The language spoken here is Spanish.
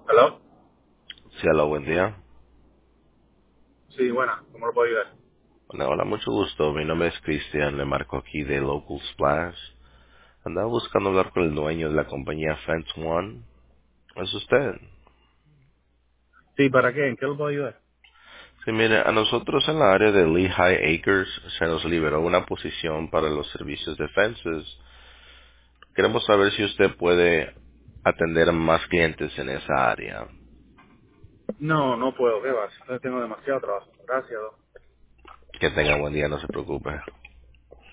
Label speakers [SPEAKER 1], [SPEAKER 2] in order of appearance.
[SPEAKER 1] ¿Hello?
[SPEAKER 2] Sí, hola, buen día.
[SPEAKER 1] Sí, buena. ¿Cómo lo puedo ayudar?
[SPEAKER 2] Hola, hola, mucho gusto. Mi nombre es Cristian, le marco aquí de Local Splash. Andaba buscando hablar con el dueño de la compañía Fence One. ¿Es usted?
[SPEAKER 1] Sí, ¿para qué? ¿En qué lo puedo ayudar?
[SPEAKER 2] Sí, mire, a nosotros en la área de Lehigh Acres se nos liberó una posición para los servicios de fences. Queremos saber si usted puede atender a más clientes en esa área.
[SPEAKER 1] No, no puedo. ¿Qué vas? Tengo demasiado trabajo. Gracias.
[SPEAKER 2] Que tenga buen día, no se preocupe.